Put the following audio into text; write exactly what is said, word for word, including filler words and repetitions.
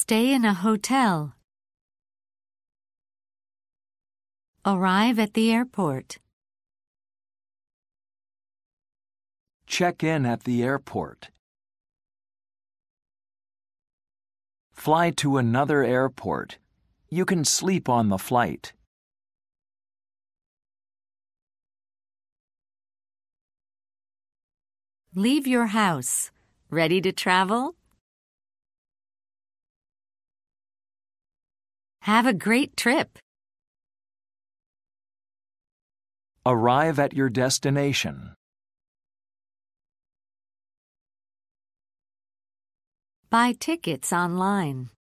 Stay in a hotel. Arrive at the airport. Check in at the airport. Fly to another airport. You can sleep on the flight. Leave your house. Ready to travel? Have a great trip. Arrive at your destination. Buy tickets online.